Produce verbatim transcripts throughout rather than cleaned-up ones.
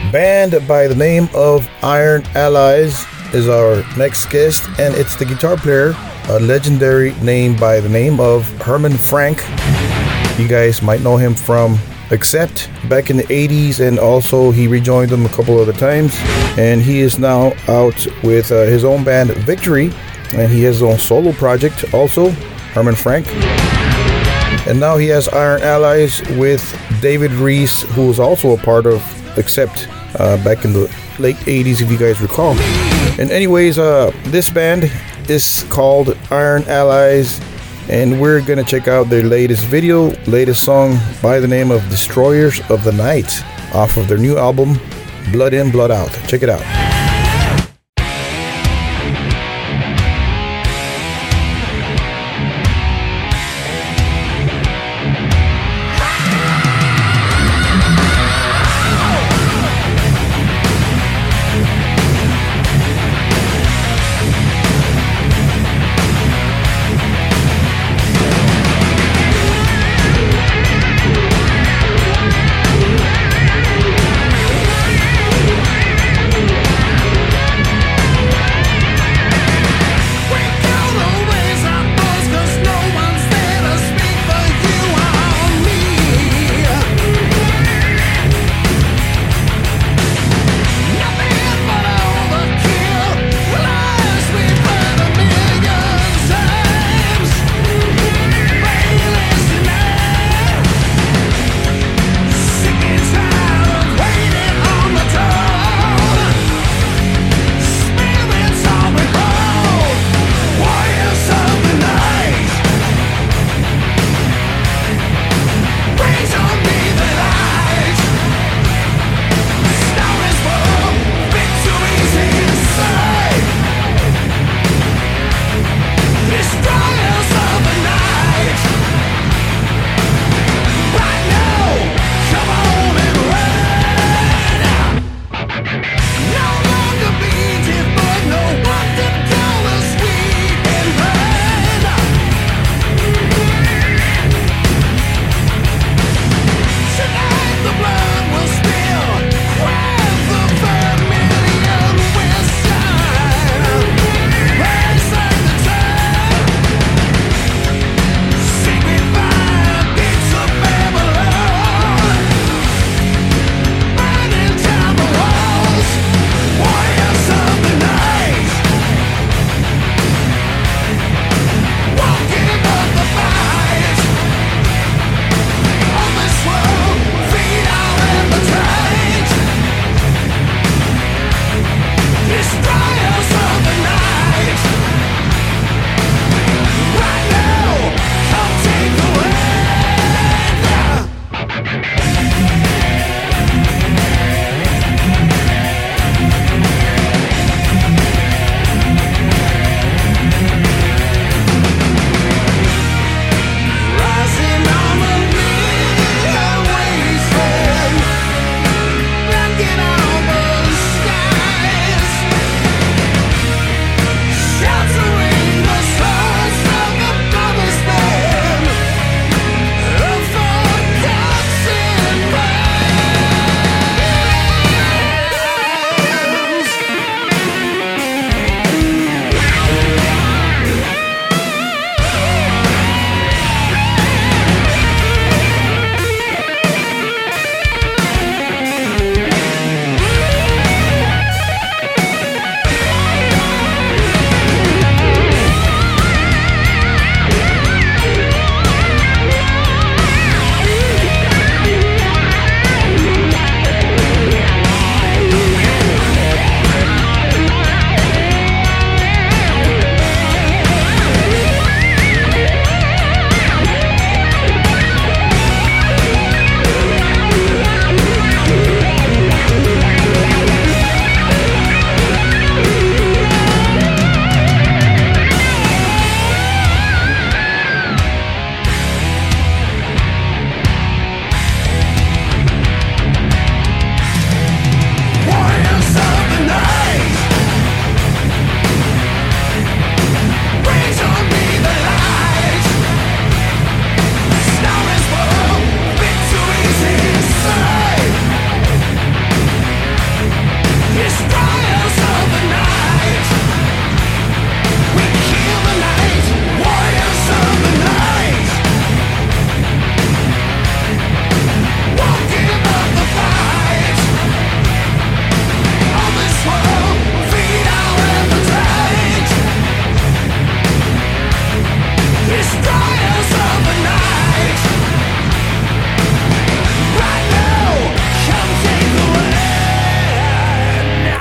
band by the name of Iron Allies is our next guest, and it's the guitar player, a legendary name by the name of Herman Frank. You guys might know him from Accept back in the eighties, and also he rejoined them a couple other times, and he is now out with uh, his own band Victory, and he has his own solo project also, Herman Frank. And now he has Iron Allies with David Reese, who was also a part of Accept uh, back in the late eighties, if you guys recall. And anyways, uh, this band is called Iron Allies, and we're gonna check out their latest video, latest song by the name of Destroyers of the Night, off of their new album, Blood In, Blood Out. Check it out.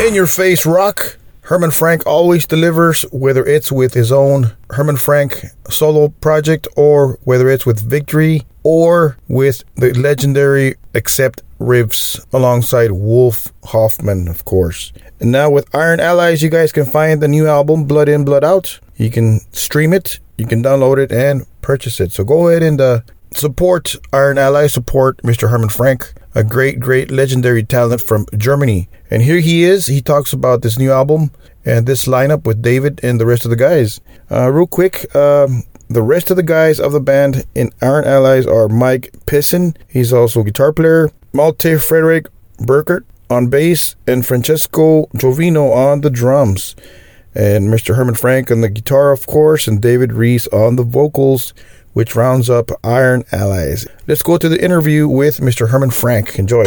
in-your-face rock. Herman Frank always delivers, whether it's with his own Herman Frank solo project or whether it's with Victory or with the legendary Accept riffs alongside Wolf Hoffman, of course. And now with Iron Allies, you guys can find the new album, Blood In, Blood Out. You can stream it, you can download it, and purchase it. So go ahead and uh, support Iron Allies, support Mister Herman Frank, a great, great legendary talent from Germany. And here he is. He talks about this new album and this lineup with David and the rest of the guys. Uh, real quick, um, the rest of the guys of the band in Iron Allies are Mike Pisson. He's also a guitar player. Malte Frederick Burkert on bass, and Francesco Jovino on the drums. And Mister Herman Frank on the guitar, of course, and David Reese on the vocals, which rounds up Iron Allies. Let's go to the interview with Mister Herman Frank. Enjoy.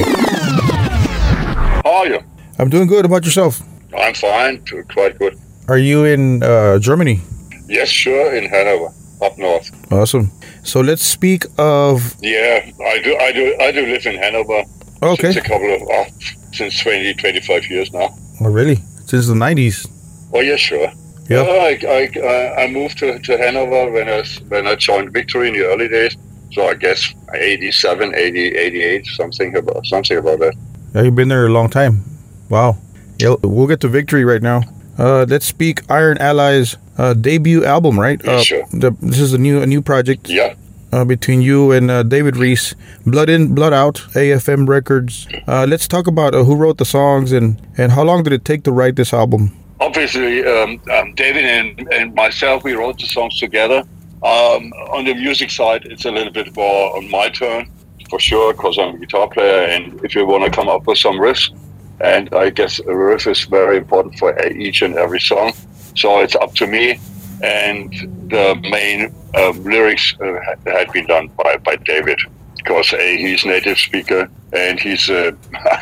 How are you? I'm doing good. How about yourself? I'm fine. Quite good. Are you in uh, Germany? Yes, sure. In Hanover, up north. Awesome. So let's speak of. Yeah, I do. I do. I do live in Hanover. Okay. Since a couple of uh, since twenty, twenty-five years now. Oh, really? Since the nineties? Oh, yeah, sure. Yeah. Uh, I I I moved to, to Hanover when I when I joined Victory in the early days. So I guess eighty-seven, eighty, eighty-eight, something about something about that. Yeah, you've been there a long time. Wow. Yeah, we'll get to Victory right now. Uh, let's speak Iron Allies uh, debut album, right? Yeah, uh, sure. The, this is a new a new project. Yeah. Uh, between you and uh, David Reese, Blood In, Blood Out, A F M Records. Uh, let's talk about uh, who wrote the songs and, and how long did it take to write this album? Obviously, um, um, David and, and myself, we wrote the songs together. Um, on the music side, it's a little bit more on my turn, for sure, because I'm a guitar player, and if you want to come up with some riffs, and I guess a riff is very important for each and every song, so it's up to me. And the main uh, lyrics uh, had been done by, by David, because A, he's native speaker, and he's uh,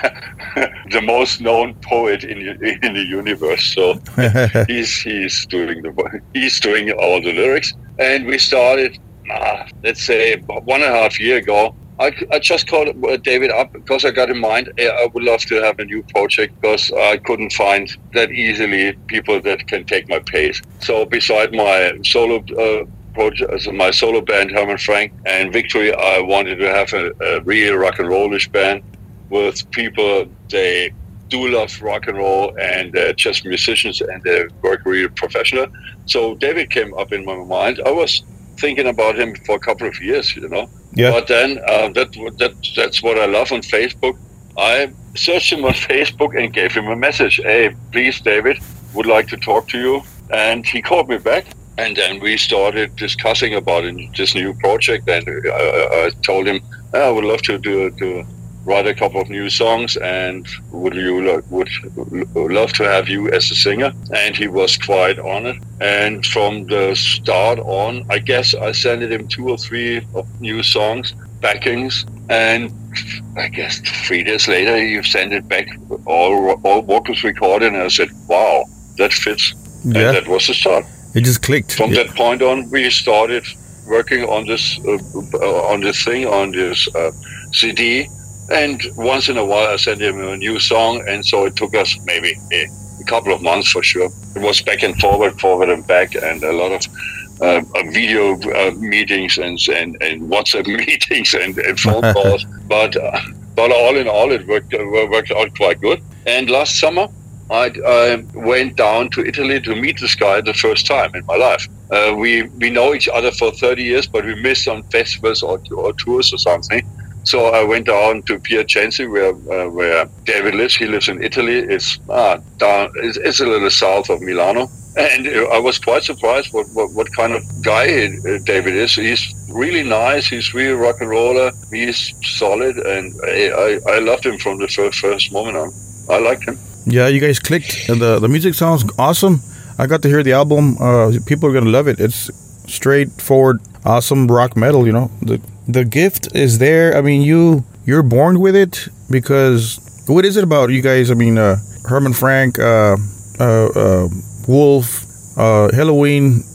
the most known poet in the, in the universe. So he's he's doing the he's doing all the lyrics. And we started, uh, let's say, one and a half year ago. I, I just called David up because I got in mind I would love to have a new project, because I couldn't find that easily people that can take my pace. So beside my solo uh, project, as my solo band Herman Frank and Victory, I wanted to have a, a real rock and rollish band with people they do love rock and roll and uh, just musicians, and they work really professional. So David came up in my mind. I was thinking about him for a couple of years, you know. Yeah. But then uh, that that that's what I love on Facebook. I searched him on Facebook and gave him a message. Hey, please, David, would like to talk to you. And he called me back. And then we started discussing about this new project. And I, I told him I would love to do to write a couple of new songs, and would you would love to have you as a singer. And he was quite on it. And from the start on, I guess I sent him two or three of new songs, backings, and I guess three days later he sent it back, all all vocals recorded, and I said, wow, that fits. Yeah. And that was the start. It just clicked. From yeah. that point on, we started working on this uh, on this thing, on this uh, C D. And once in a while, I sent him a new song, and so it took us maybe a, a couple of months for sure. It was back and forward, forward and back, and a lot of uh, video uh, meetings and, and and WhatsApp meetings and, and phone calls. But uh, but all in all, it worked uh, worked out quite good. And last summer, I, I went down to Italy to meet this guy the first time in my life. Uh, we we know each other for thirty years, but we missed on festivals or, or tours or something. So I went down to Piacenza, where uh, where David lives. He lives in Italy. It's ah, down. It's, it's a little south of Milano, and I was quite surprised what what, what kind of guy uh, David is. He's really nice. He's really rock and roller. He's solid, and I I, I loved him from the first, first moment on. I liked him. Yeah, you guys clicked. the The music sounds awesome. I got to hear the album. Uh, people are gonna love it. It's straightforward, awesome rock metal. You know, the the gift is there. I mean, you you're born with it, because what is it about you guys? I mean, uh, Herman Frank, uh, uh, uh, Wolf, uh, Helloween.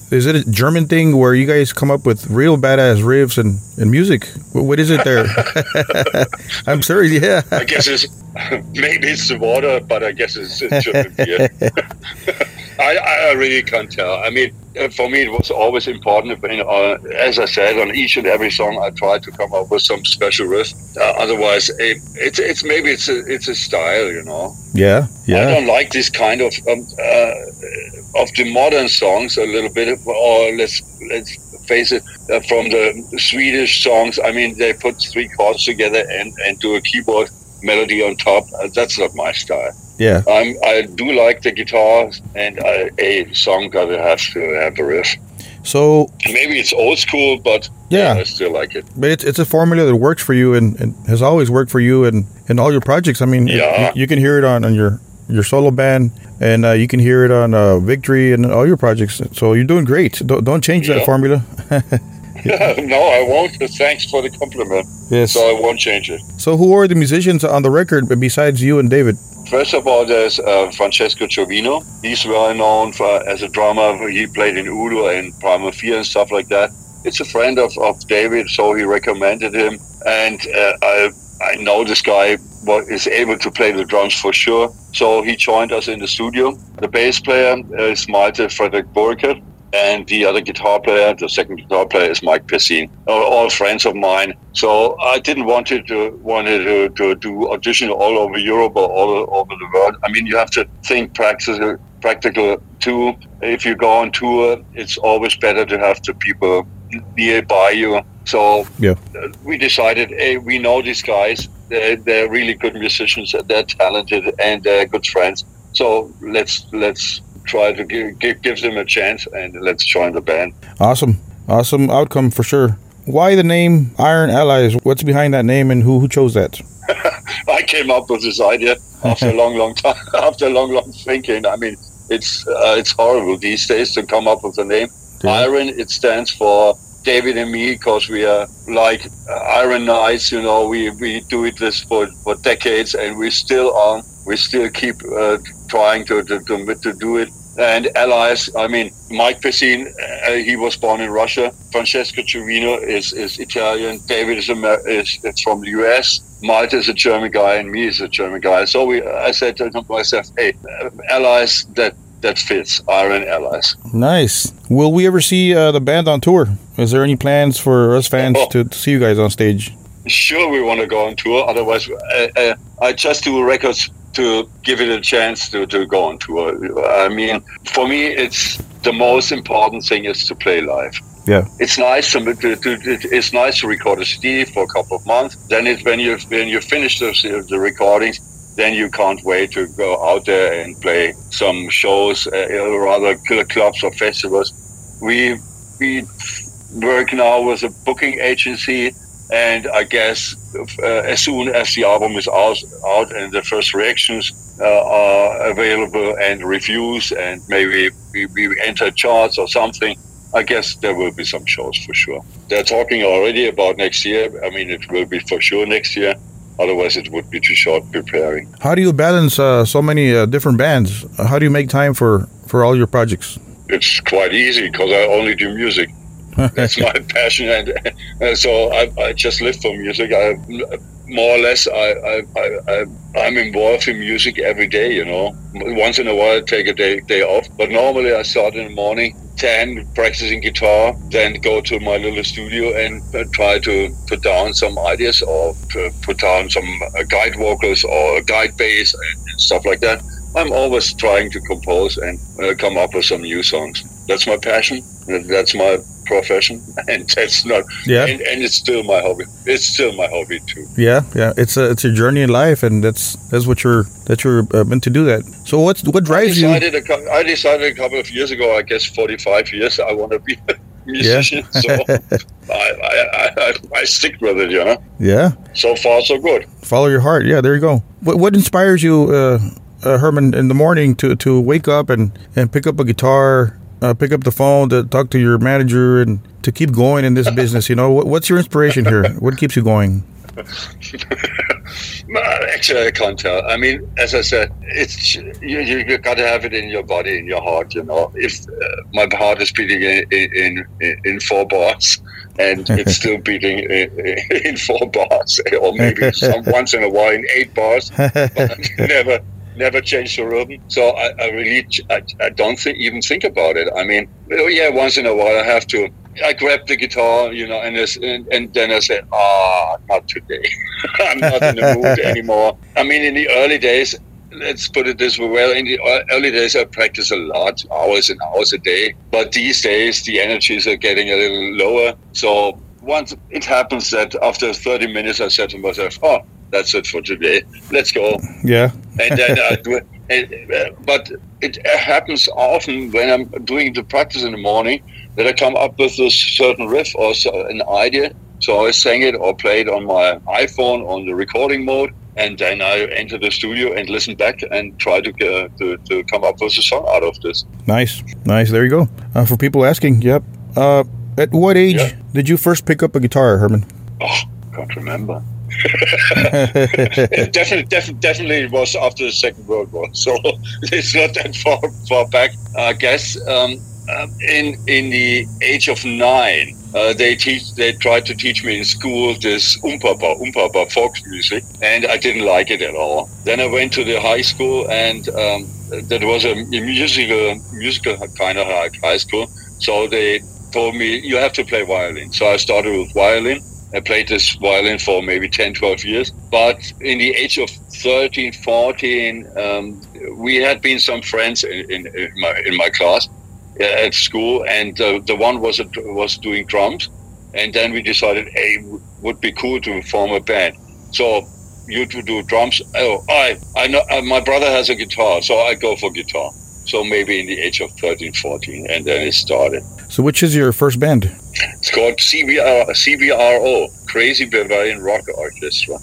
is it a German thing where you guys come up with real badass riffs and, and music? What is it there? I'm sorry, yeah. I guess it's maybe it's the water, but I guess it's, it's German beer. I, I really can't tell. I mean, for me, it was always important. You know, uh, as I said, on each and every song, I try to come up with some special riff. Uh, otherwise, it, it's it's maybe it's a it's a style, you know. Yeah, yeah. I don't like this kind of um, uh, of the modern songs a little bit, or let's let's face it, uh, from the Swedish songs. I mean, they put three chords together and and do a keyboard melody on top. Uh, that's not my style. Yeah, I'm, I do like the guitar, and I, a song gotta have to have a riff. So maybe it's old school, but yeah, yeah I still like it. But it's it's a formula that works for you and, and has always worked for you and, and all your projects. I mean, yeah. you, you can hear it on, on your, your solo band, and uh, you can hear it on uh, Victory and all your projects. So you're doing great. Don't don't change yeah. that formula. No, I won't. Thanks for the compliment. Yes. So I won't change it. So who are the musicians on the record besides you and David? First of all, there's uh, Francesco Giovino. He's well known for, as a drummer. He played in Udo and Primal Fear and stuff like that. It's a friend of, of David, so he recommended him. And uh, I I know this guy is able to play the drums for sure. So he joined us in the studio. The bass player is Malte Fredrik Burkert. And the other guitar player, the second guitar player, is Mike Pessin. All, all friends of mine. So I didn't want to, to wanted to, to do audition all over Europe or all over the world. I mean, you have to think practical, practical too. If you go on tour, it's always better to have the people nearby you. So yeah. we decided, hey, we know these guys. They're, they're really good musicians. They're talented and they're good friends. So let's let's. try to give, give give them a chance and let's join the band. Awesome. Awesome outcome for sure. Why the name Iron Allies? What's behind that name and who, who chose that? I came up with this idea after a long, long time, after a long, long thinking. I mean, it's uh, it's horrible these days to come up with a name. Yeah. Iron, it stands for David and me, because we are like uh, Iron Knights, you know, we, we do it this for, for decades and we still on, we still keep uh, trying to, to, to, to do it. And allies, I mean, Mike Pessin, uh, he was born in Russia. Francesco Giovino is, is Italian. David is, Amer- is, is from the U S. Malte is a German guy and me is a German guy. So we, I said to myself, hey, uh, allies, that that fits, Iron Allies. Nice. Will we ever see uh, the band on tour? Is there any plans for us fans oh. to, to see you guys on stage? Sure, we want to go on tour. Otherwise, uh, uh, I just do records to give it a chance to, to go on tour. I mean, for me, it's the most important thing is to play live. Yeah, it's nice to, to, to it's nice to record a C D for a couple of months. Then it when you when you finish the, the recordings, then you can't wait to go out there and play some shows, uh, rather clubs or festivals. We we work now with a booking agency, and I guess uh, as soon as the album is out, out and the first reactions uh, are available and reviews, and maybe we, we enter charts or something, I guess there will be some shows for sure. They're talking already about next year. I mean, it will be for sure next year. Otherwise, it would be too short preparing. How do you balance uh, so many uh, different bands? How do you make time for, for all your projects? It's quite easy because I only do music. That's my passion, and, and so I, I just live for music. I more or less I, I, I, I'm involved in music every day, you know. Once in a while I take a day, day off, but normally I start in the morning, ten, practicing guitar, then go to my little studio and try to put down some ideas or put down some guide vocals or guide bass and stuff like that. I'm always trying to compose and uh, come up with some new songs. That's my passion. That's my profession, and that's not. Yeah. And, and it's still my hobby. It's still my hobby too. Yeah, yeah. It's a it's a journey in life, and that's that's what you're that you're uh, meant to do that. So what's what drives I decided you? A, I decided a couple of years ago. I guess forty-five years. I want to be a musician. Yeah. So I, I I I stick with it. You know. Yeah. So far, so good. Follow your heart. Yeah. There you go. What what inspires you, uh, uh, Herman, in the morning to to wake up and and pick up a guitar? Uh, pick up the phone to talk to your manager and to keep going in this business. You know, what, what's your inspiration here? What keeps you going? Actually, I can't tell. I mean, as I said, it's you, you got to have it in your body, in your heart. You know, if uh, my heart is beating in in, in four bars, and it's still beating in, in four bars, or maybe some, once in a while in eight bars, but never. Never change the rhythm. So I, I really, I, I don't think, even think about it. I mean, oh yeah, once in a while I have to, I grab the guitar, you know, and, and, and then I say, ah, oh, not today. I'm not in the mood anymore. I mean, in the early days, let's put it this way, well, in the early days I practiced a lot, hours and hours a day. But these days the energies are getting a little lower. So once it happens that after thirty minutes I said to myself, oh, that's it for today. Let's go. Yeah. and then I do it. And, uh, but it happens often when I'm doing the practice in the morning that I come up with a certain riff or so, an idea. So I sing it or play it on my iPhone on the recording mode, and then I enter the studio and listen back and try to uh, to, to come up with a song out of this. Nice, nice. There you go. Uh, for people asking, yep. Uh, at what age yeah. did you first pick up a guitar, Herman? Oh, can't remember. definitely, definitely, definitely, it was after the Second World War, so it's not that far far back. I guess um, uh, in in the age of nine, uh, they teach they tried to teach me in school this umpapa umpapa folk music, and I didn't like it at all. Then I went to the high school, and um, that was a musical musical kind of like high school. So they told me you have to play violin. So I started with violin. I played this violin for maybe ten, twelve years. But in the age of thirteen, fourteen, um, we had been some friends in, in, in, my, in my class uh, at school, and uh, the one was a, was doing drums. And then we decided, hey, it would be cool to form a band. So you to do drums. Oh, I, I know uh, my brother has a guitar, so I go for guitar. So maybe in the age of thirteen, fourteen, and then it started. So which is your first band? It's called C B R, C B R O, Crazy Bavarian Rock Orchestra.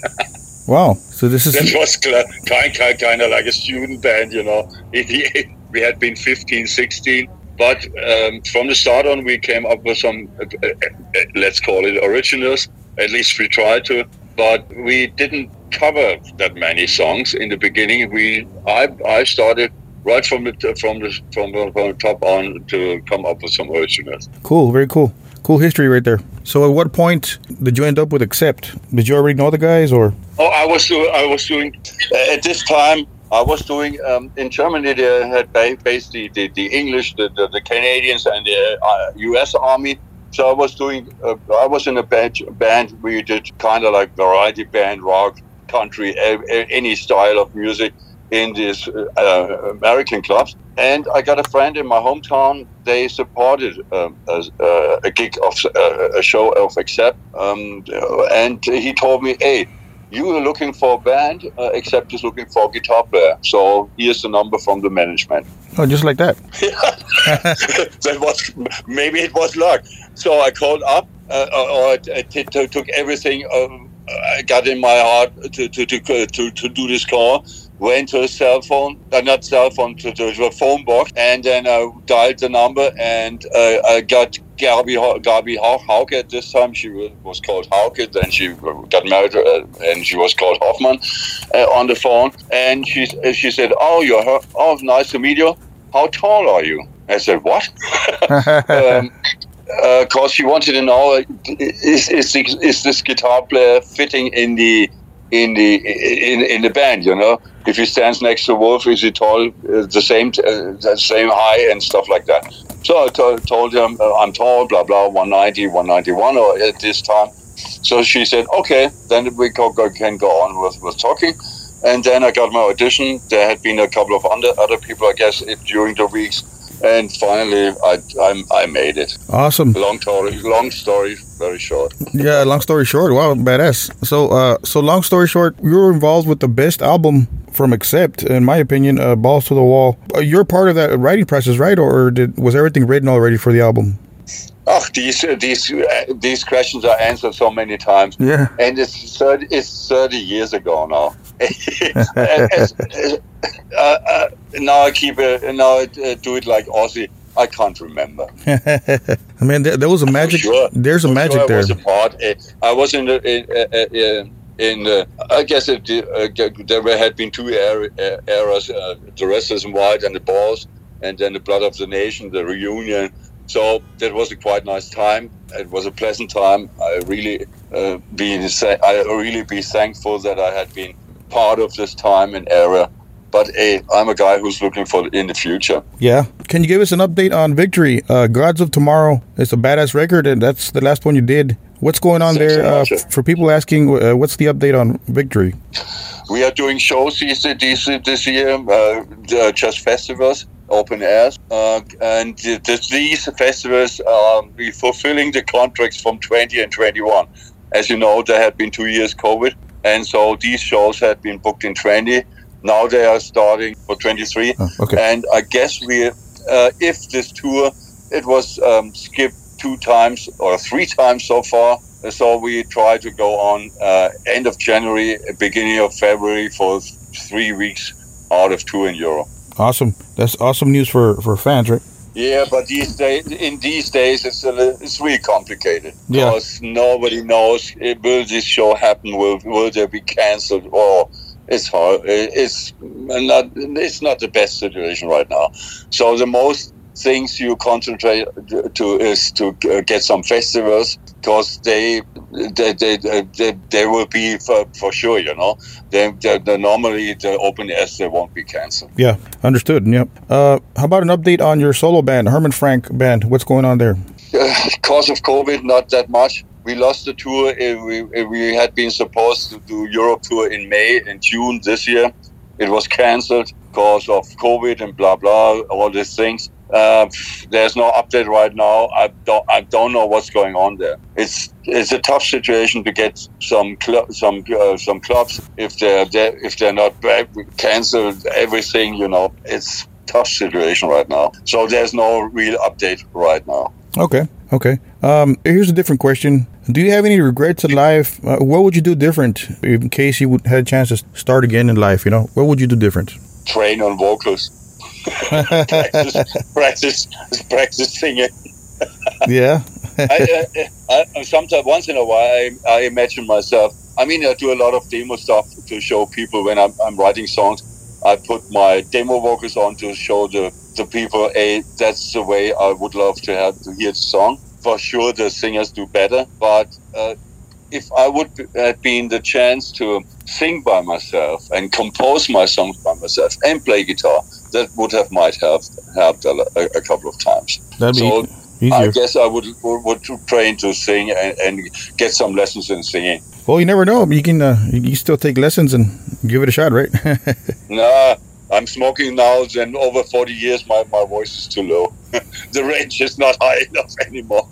Wow. So this is... That was kind, kind, kind of like a student band, you know. We had been fifteen, sixteen. But um, from the start on, we came up with some, uh, uh, let's call it originals. At least we tried to. But we didn't cover that many songs in the beginning. We, I, I started... Right from the from the from the, from the top on to come up with some originals. Cool, very cool, cool history right there. So, at what point did you end up with Accept? Did you already know the guys, or? Oh, I was doing. I was doing uh, at this time. I was doing um, in Germany. They had based the, the, the English, the, the, the Canadians, and the uh, U S Army. So I was doing. Uh, I was in a band. Band we did kind of like variety band, rock, country, any style of music in these uh, American clubs. And I got a friend in my hometown. They supported um, a, a gig of uh, a show of Accept, um, and he told me, "Hey, you are looking for a band. Uh, Accept is looking for a guitar player. So here's the number from the management." Oh, just like that. That was maybe it was luck. So I called up, uh, or I t- t- took everything um, I got in my heart to to to to, to do this call. Went to a cell phone, uh, not cell phone, to, to a phone box, and then I dialed the number, and uh, I got Gabi, Gabi Hauke at this time. She was called Hauke, then she got married, uh, and she was called Hoffman uh, on the phone. And she she said, "Oh, you're her. Oh, nice to meet you. How tall are you?" I said, "What?" um, Because uh, she wanted to know, uh, is, is is this guitar player fitting in the in the in in the band? You know, if he stands next to Wolf, is he tall, uh, the same uh, the same height and stuff like that? So I to- told him uh, I'm tall, blah blah, one ninety, one ninety-one, or at this time. So she said, okay, then we go, go, can go on with, with talking. And then I got my audition. There had been a couple of other other people, I guess, during the weeks. And finally, I I, I made it. Awesome. Long story, long story, very short. Yeah, long story short. Wow, badass. So, uh, so long story short, you were involved with the best album from Accept, in my opinion, uh, Balls to the Wall. Uh, you're part of that writing process, right? Or did was everything written already for the album? Oh, these uh, these uh, these questions are answered so many times. Yeah. And it's thirty it's thirty years ago now. as, as, uh, uh, now I keep it. Now I uh, do it like Ozzy. I can't remember. I mean, there, there was a magic. Sure. There's a For magic sure there. I was a part. Uh, I was in the. Uh, uh, uh, in uh, I guess it, uh, there had been two era, eras: uh, the Restless in White and the Balls, and then the Blood of the Nation, the reunion. So that was a quite nice time. It was a pleasant time. I really uh, be I really be thankful that I had been part of this time and era. But uh, I'm a guy who's looking for in the future. Yeah. Can you give us an update on Victory? Uh, Gods of Tomorrow is a badass record, and that's the last one you did. What's going on Thanks there? So much, uh, for people asking, uh, what's the update on Victory? We are doing shows this, this, this year, uh, just festivals, open airs. Uh, and th- these festivals are fulfilling the contracts from twenty and twenty-one. As you know, there had been two years COVID, and so these shows had been booked in twenty. Now they are starting for twenty-three, oh, okay. And I guess we, uh, if this tour, it was um, skipped two times or three times so far. So we try to go on uh, end of January, beginning of February for three weeks out of two in Europe. Awesome! That's awesome news for, for fans, right? Yeah, but these days, in these days, it's a, it's really complicated yeah. because nobody knows will this show happen? Will will they be cancelled or? It's hard. It's not. It's not the best situation right now. So the most things you concentrate to is to get some festivals because they, they, they, they, they will be for, for sure. You know, they, they, they normally the open airs they won't be cancelled. Yeah, understood. Yep. Uh, how about an update on your solo band, Herman Frank Band? What's going on there? Because uh, of COVID, not that much. We lost the tour. We, we had been supposed to do Europe tour in May and June this year. It was cancelled because of COVID and blah blah, all these things. Uh, there's no update right now. I don't I don't know what's going on there. It's it's a tough situation to get some cl- some uh, some clubs if they're, they're if they're not back, cancelled everything. You know, it's tough situation right now. So there's no real update right now. Okay. Okay. Um, here's a different question. Do you have any regrets in life? Uh, what would you do different in case you would had a chance to start again in life? You know, what would you do different? Train on vocals. practice, practice, practice singing. Yeah. I, I, I, sometimes, once in a while, I, I imagine myself. I mean, I do a lot of demo stuff to show people when I'm, I'm writing songs. I put my demo vocals on to show the, the people, hey, that's the way I would love to have to hear the song. For sure, the singers do better. But uh, if I would have been the chance to sing by myself and compose my songs by myself and play guitar, that would have might have helped a, a, a couple of times. That'd so be easier. I guess I would would train to sing and, and get some lessons in singing. Well, you never know. You can uh, you can still take lessons and give it a shot, right? Nah, I'm smoking now. Then over forty years, my, my voice is too low. The range is not high enough anymore.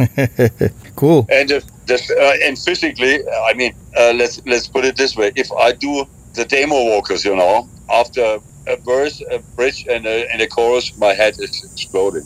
Cool. And if this, uh, and physically, I mean, uh, let's let's put it this way: if I do the demo vocals, you know, after a verse, a bridge, and a, and a chorus, my head is exploding.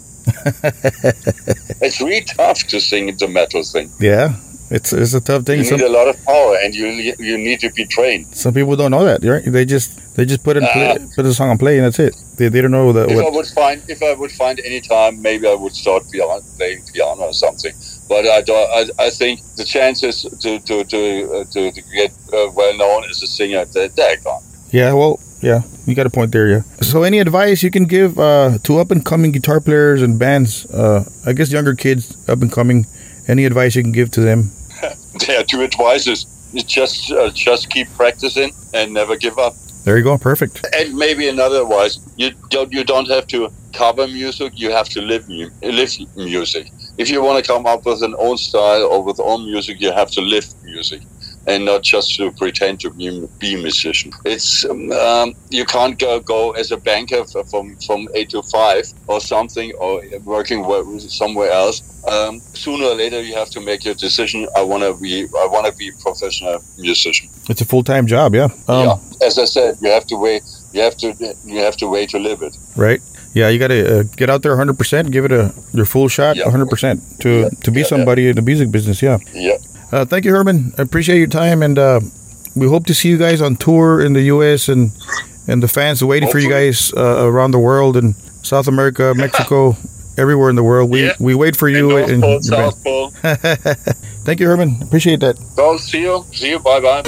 It's really tough to sing the metal thing. Yeah. It's it's a tough thing. You some, need a lot of power, and you you need to be trained. Some people don't know that, right? They just they just put in play, uh, put the song on play, and that's it. They they don't know that. If what, I would find if I would find any time, maybe I would start piano, playing piano or something. But I don't. I, I think the chances to to to uh, to, to get uh, well known as a singer, they're, they're gone. Yeah. Well. Yeah. You got a point there. Yeah. So, any advice you can give uh, to up and coming guitar players and bands? Uh, I guess younger kids, up and coming. Any advice you can give to them? There are two advices. Just uh, just keep practicing and never give up. There you go. Perfect. And maybe another advice: you don't you don't have to cover music. You have to live mu- live music. If you want to come up with an own style or with own music, you have to live music, and not just to pretend to be, be a musician. It's um, you can't go, go as a banker from from eight to five or something, or working somewhere else. Um, sooner or later, you have to make your decision. I want to be I want to be a professional musician. It's a full time job, yeah. Um, yeah. As I said, you have to wait. You have to you have to wait to live it. Right. Yeah, you got to uh, get out there one hundred percent, give it a your full shot, yeah. one hundred percent to yeah. to be yeah, somebody yeah. in the music business. Yeah. Yeah. Uh, thank you, Herman. I appreciate your time, and uh, we hope to see you guys on tour in the U S and and the fans are waiting Hopefully. for you guys uh, around the world in South America, Mexico, everywhere in the world. We yeah. we wait for you. And North Pole, South Pole. Thank you, Herman. Appreciate that. So, see you. See you. Bye-bye.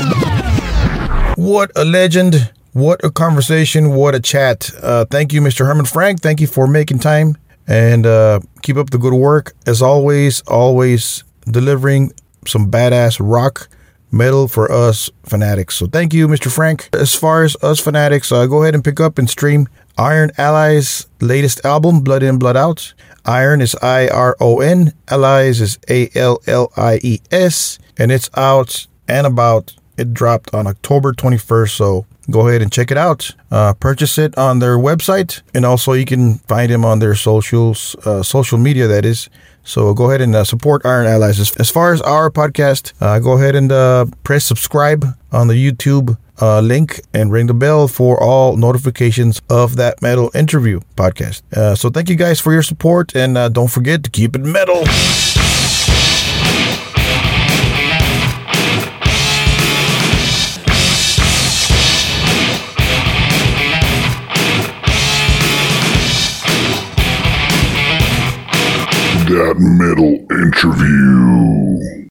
What a legend. What a conversation. What a chat. Uh, thank you, Mister Herman Frank. Thank you for making time. And uh, keep up the good work. As always, always delivering some badass rock metal for us fanatics. So thank you, Mister Frank. As far as us fanatics, uh, go ahead and pick up and stream Iron Allies' latest album, Blood In, Blood Out. Iron is I R O N. Allies is A L L I E S. And it's out and about. It dropped on October twenty-first. So go ahead and check it out. Uh, purchase it on their website. And also you can find them on their socials, uh, social media, that is. So go ahead and uh, support Iron Allies. As, as far as our podcast, uh, go ahead and uh, press subscribe on the YouTube uh, link and ring the bell for all notifications of that metal interview podcast. Uh, so thank you guys for your support, and uh, don't forget to keep it metal. That metal interview.